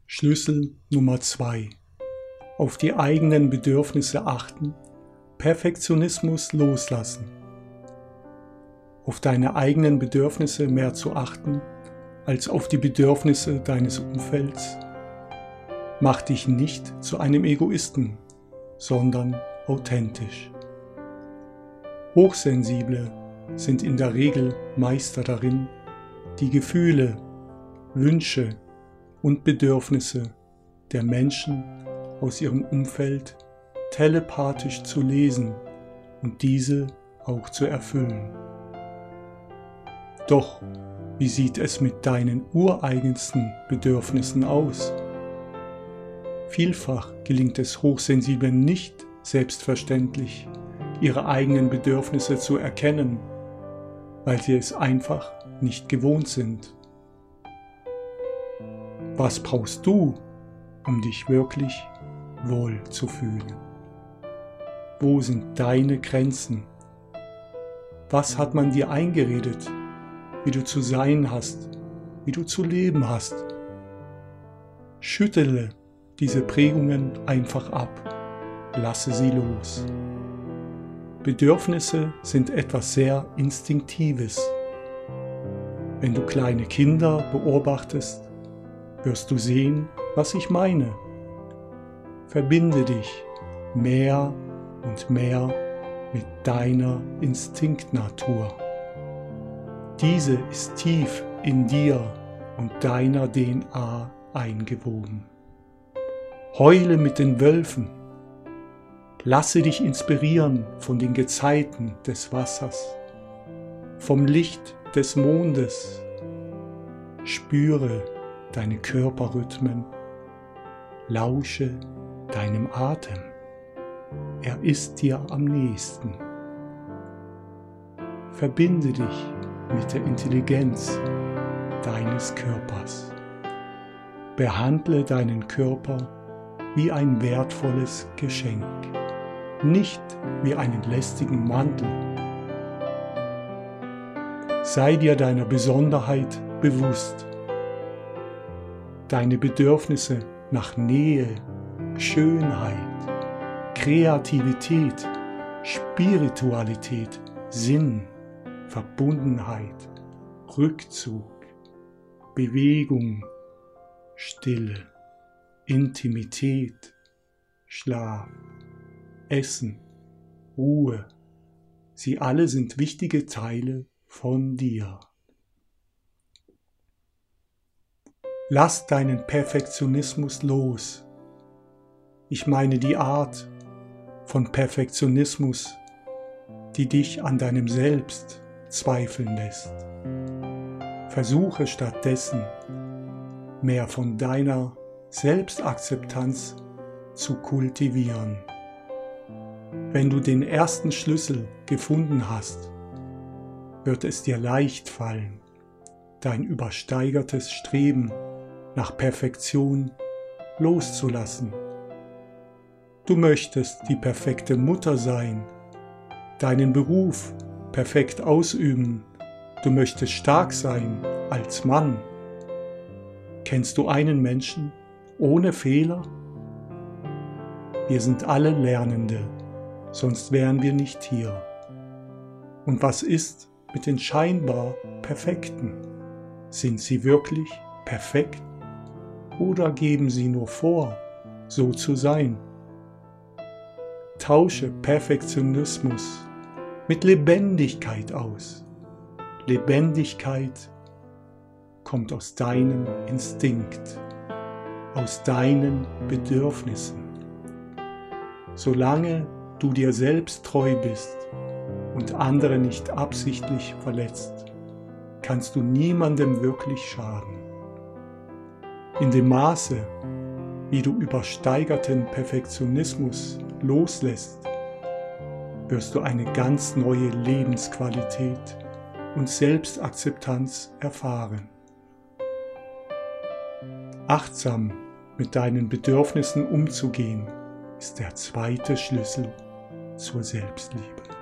Schlüssel Nummer 2. Auf die eigenen Bedürfnisse achten, Perfektionismus loslassen. Auf deine eigenen Bedürfnisse mehr zu achten, als auf die Bedürfnisse deines Umfelds, macht dich nicht zu einem Egoisten, sondern authentisch. Hochsensible sind in der Regel Meister darin, die Gefühle, Wünsche und Bedürfnisse der Menschen aus ihrem Umfeld telepathisch zu lesen und diese auch zu erfüllen. Doch wie sieht es mit deinen ureigensten Bedürfnissen aus? Vielfach gelingt es Hochsensiblen nicht selbstverständlich, ihre eigenen Bedürfnisse zu erkennen, weil sie es einfach nicht gewohnt sind. Was brauchst du, um dich wirklich wohl zu fühlen? Wo sind deine Grenzen? Was hat man dir eingeredet, wie du zu sein hast, wie du zu leben hast? Schüttele diese Prägungen einfach ab, lasse sie los. Bedürfnisse sind etwas sehr Instinktives. Wenn du kleine Kinder beobachtest, wirst du sehen, was ich meine. Verbinde dich mehr und mehr mit deiner Instinktnatur. Diese ist tief in dir und deiner DNA eingewoben. Heule mit den Wölfen. Lasse dich inspirieren von den Gezeiten des Wassers, vom Licht des Mondes. Spüre deine Körperrhythmen. Lausche deinem Atem. Er ist dir am nächsten. Verbinde dich mit der Intelligenz deines Körpers. Behandle deinen Körper wie ein wertvolles Geschenk, nicht wie einen lästigen Mantel. Sei dir deiner Besonderheit bewusst. Deine Bedürfnisse nach Nähe, Schönheit, Kreativität, Spiritualität, Sinn, Verbundenheit, Rückzug, Bewegung, Stille, Intimität, Schlaf, Essen, Ruhe, sie alle sind wichtige Teile von dir. Lass deinen Perfektionismus los. Ich meine die Art von Perfektionismus, die dich an deinem Selbst zweifeln lässt. Versuche stattdessen, mehr von deiner Selbstakzeptanz zu kultivieren. Wenn du den ersten Schlüssel gefunden hast, wird es dir leicht fallen, dein übersteigertes Streben nach Perfektion loszulassen. Du möchtest die perfekte Mutter sein, deinen Beruf perfekt ausüben, du möchtest stark sein als Mann. Kennst du einen Menschen ohne Fehler? Wir sind alle Lernende, sonst wären wir nicht hier. Und was ist mit den scheinbar Perfekten? Sind sie wirklich perfekt oder geben sie nur vor, so zu sein? Tausche Perfektionismus mit Lebendigkeit aus. Lebendigkeit kommt aus deinem Instinkt, aus deinen Bedürfnissen. Solange du dir selbst treu bist und andere nicht absichtlich verletzt, kannst du niemandem wirklich schaden. In dem Maße, wie du übersteigerten Perfektionismus loslässt, wirst du eine ganz neue Lebensqualität und Selbstakzeptanz erfahren. Achtsam mit deinen Bedürfnissen umzugehen, ist der zweite Schlüssel zur Selbstliebe.